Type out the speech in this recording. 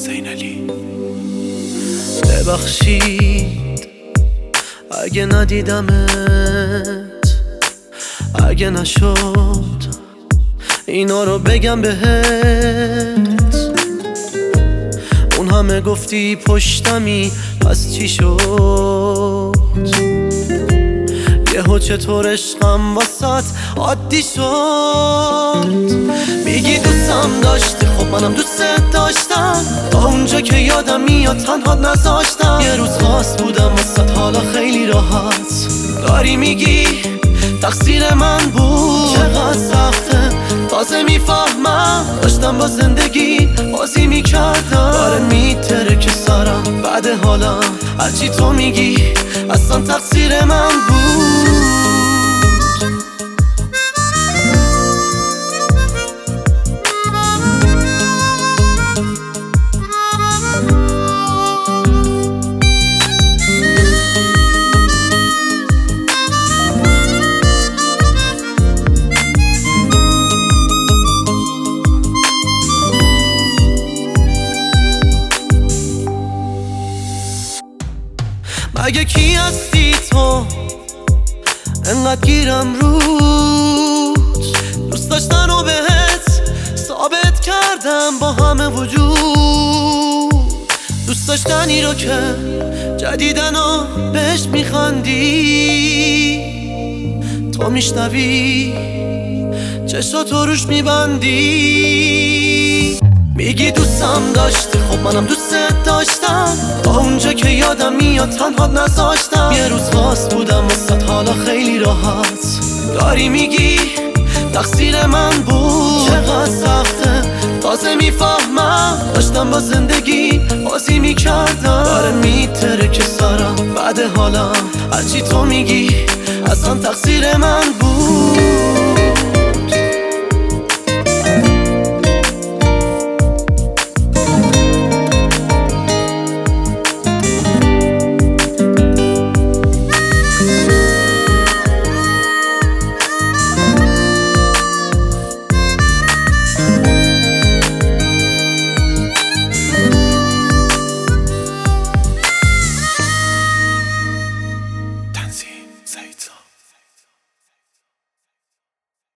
حسین علی. ببخشید اگه ندیدمت، اگه نشد اینا رو بگم بهت. اون همه گفتی پشتمی، پس چی شد؟ یهو چطور عشقم واسات عادی شد؟ میگی دوستم داشتی، خب منم دوستت داشتم، تا اونجا که یادم میاد تنها نذاشتم. یه روز خاص بودم واسات، حالا خیلی راحت داری میگی تقصیر من بود. چقدر سخته تازه میفهمم، داشتم با زندگی بازی میکردم. داره میتره که سرم بعد حالا هرچی تو میگی اصلا تقصیر من بود. مگه کی هستی تو انقدر گیرم روت؟ دوست داشتن و بهت ثابت کردم با همه وجود. دوست داشتنی رو که جدیدن و بهش میخندی، تو میشنوی چشاتو روش میبندی. میگی دوستم داشتی، خب منم دوستت داشتم، تا اونجا که یادم میاد تنها نذاشتم. یه روز خاص بودم واسات، حالا خیلی راحت داری میگی تقصیر من بود. چقدر سخته تازه میفهمم، داشتم با زندگی بازی میکردم. داره میتره که سرم بعد حالا هرچی تو میگی اصلا تقصیر من بود.